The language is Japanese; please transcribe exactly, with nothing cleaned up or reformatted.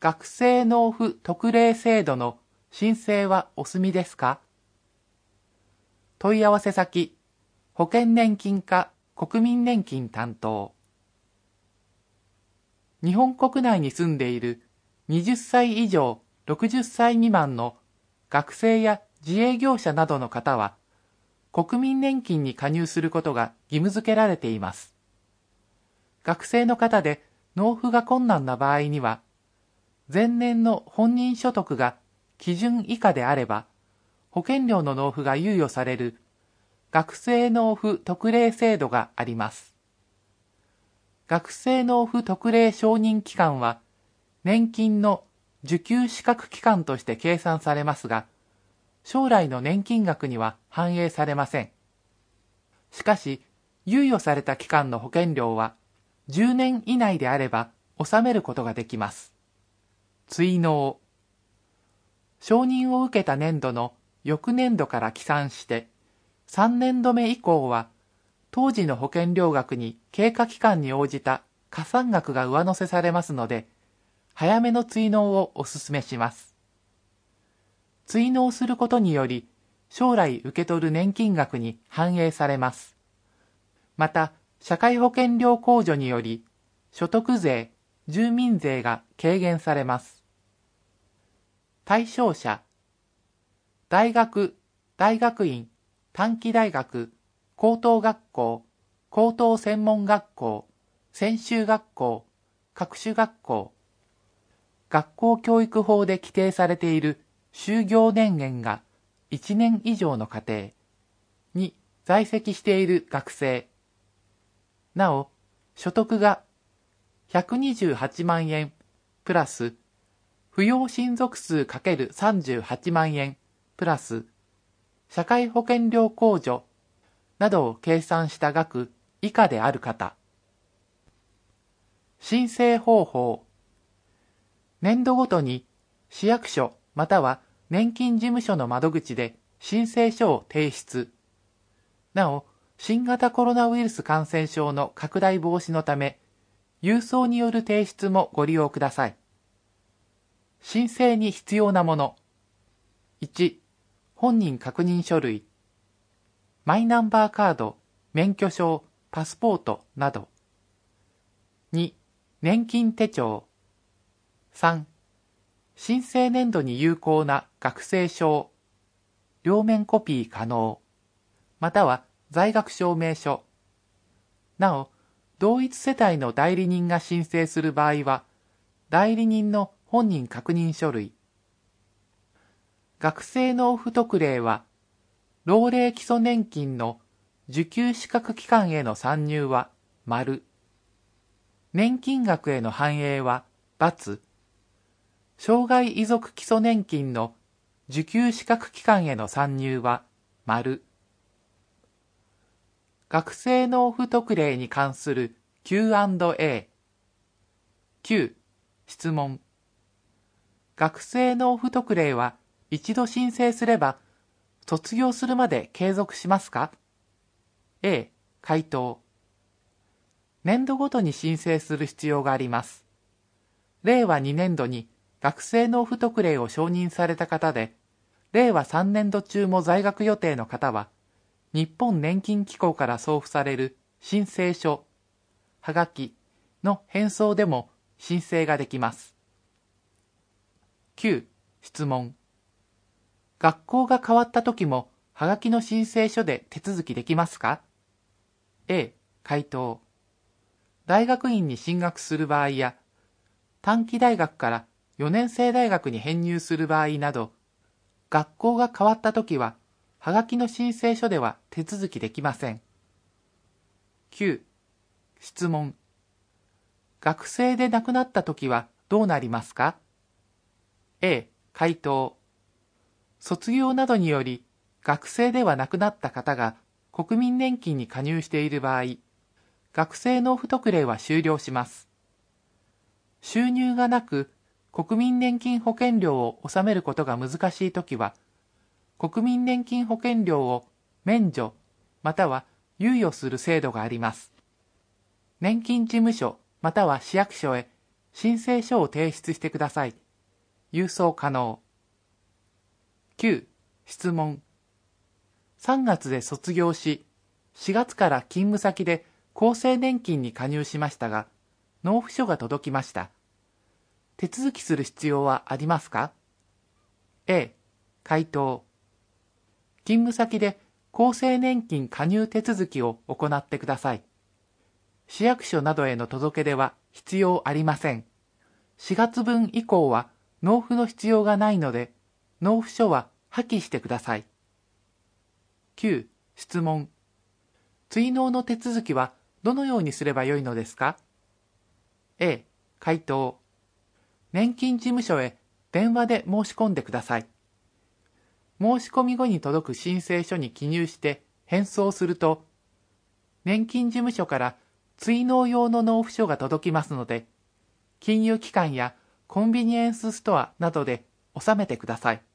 学生納付特例制度の申請はお済みですか？問い合わせ先、保険年金課国民年金担当。日本国内に住んでいるはたち以上ろくじゅっさい未満の学生や自営業者などの方は、国民年金に加入することが義務付けられています。学生の方で納付が困難な場合には、前年の本人所得が基準以下であれば、保険料の納付が猶予される学生納付特例制度があります。学生納付特例承認期間は、年金の受給資格期間として計算されますが、将来の年金額には反映されません。しかし、猶予された期間の保険料は、じゅうねん以内であれば納めることができます。追納。承認を受けた年度の翌年度から起算して、さんねんどめ以降は、当時の保険料額に経過期間に応じた加算額が上乗せされますので、早めの追納をお勧めします。追納することにより、将来受け取る年金額に反映されます。また、社会保険料控除により、所得税、住民税が軽減されます。対象者、大学、大学院、短期大学、高等学校、高等専門学校、専修学校、各種学校、学校教育法で規定されている就業年限がいちねん以上の家庭に在籍している学生、なお、所得がひゃくにじゅうはちまんえんプラス扶養親族数 ×さんじゅうはちまんえんプラス社会保険料控除などを計算した額以下である方。申請方法。年度ごとに市役所または年金事務所の窓口で申請書を提出。なお、新型コロナウイルス感染症の拡大防止のため、郵送による提出もご利用ください。申請に必要なもの。いち、本人確認書類。マイナンバーカード、免許証、パスポートなど。に、年金手帳。さん、申請年度に有効な学生証。両面コピー可能。または在学証明書。なお、同一世帯の代理人が申請する場合は、代理人の本人確認書類。学生納付特例は、老齢基礎年金の受給資格期間への参入は丸。年金額への反映は×。障害遺族基礎年金の受給資格期間への参入は丸。学生納付特例に関する キューアンドエー。きゅう、質問。学生納付特例は一度申請すれば卒業するまで継続しますか？ A、回答。年度ごとに申請する必要があります。れいわにねんどに学生納付特例を承認された方で、れいわさんねんど中も在学予定の方は、日本年金機構から送付される申請書、はがきの返送でも申請ができます。きゅう、質問。学校が変わった時も、はがきの申請書で手続きできますか？ A、回答。大学院に進学する場合や、短期大学からよねんせい大学に編入する場合など、学校が変わった時は、はがきの申請書では手続きできません。きゅう、質問。学生で亡くなった時はどうなりますか？ A、回答。卒業などにより学生ではなくなった方が国民年金に加入している場合、学生納付特例は終了します。収入がなく国民年金保険料を納めることが難しいときは、国民年金保険料を免除または猶予する制度があります。年金事務所または市役所へ申請書を提出してください。郵送可能。きゅう、質問。さんがつで卒業し、しがつから勤務先で厚生年金に加入しましたが、納付書が届きました。手続きする必要はありますか？ A、回答。勤務先で厚生年金加入手続きを行ってください。市役所などへの届け出は必要ありません。しがつぶん以降は納付の必要がないので、納付書は破棄してください。きゅう、質問。追納の手続きはどのようにすればよいのですか？ A、回答。年金事務所へ電話で申し込んでください。申し込み後に届く申請書に記入して返送すると、年金事務所から追納用の納付書が届きますので、金融機関やコンビニエンスストアなどで納めてください。